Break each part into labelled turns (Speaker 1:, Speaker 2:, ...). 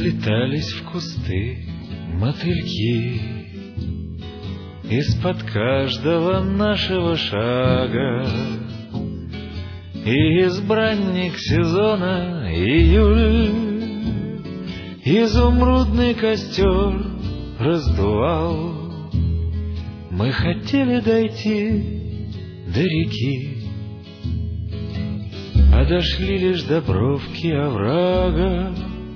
Speaker 1: Слетались в кусты мотыльки из-под каждого нашего шага, и избранник сезона июль изумрудный костер раздувал. Мы хотели дойти до реки, а дошли лишь до бровки оврага,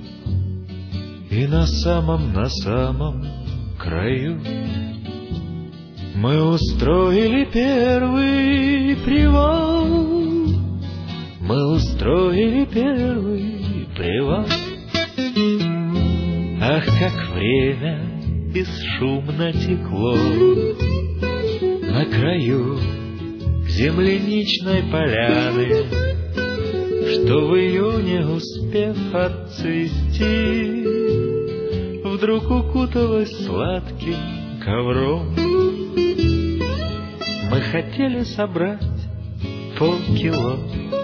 Speaker 1: и на самом краю мы устроили первый привал. Мы устроили первый привал. Ах, как время бесшумно текло на краю земляничной поляны, что в июне, успев отцвести, вдруг укуталась сладким ковром. Мы хотели собрать полкило,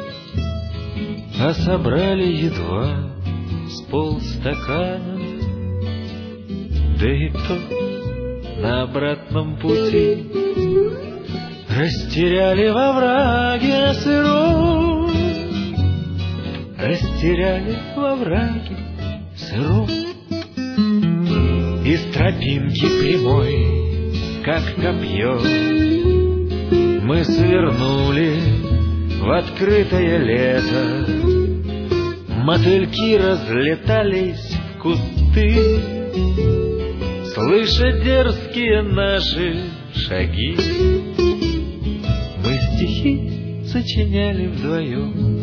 Speaker 1: а собрали едва с полстакана. Да и то на обратном пути растеряли во враге сыром. Растеряли во враге сыром. Из тропинки прямой, как копье, мы свернули в открытое лето. Мотыльки разлетались в кусты, слыша дерзкие наши шаги. Мы стихи сочиняли вдвоем,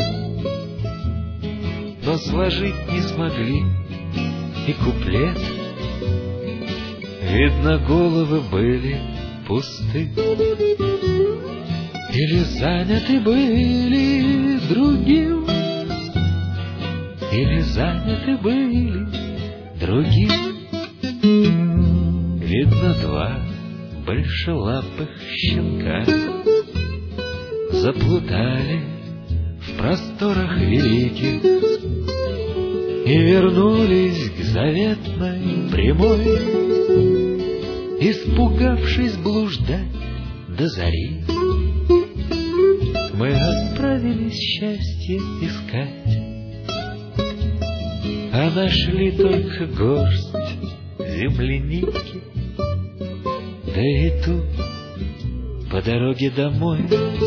Speaker 1: но сложить не смогли и куплет. Видно, головы были пусты или заняты были другим, или заняты были другим. Видно, два большелапых щенка заплутали в просторах великих и вернулись к заветной прямой, испугавшись блуждать до зари. Мы отправились счастье искать, а нашли только горсть земляники. Да и тут по дороге домой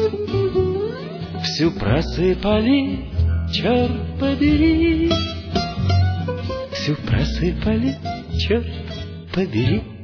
Speaker 1: всю просыпали, черт побери, всю просыпали, черт побери.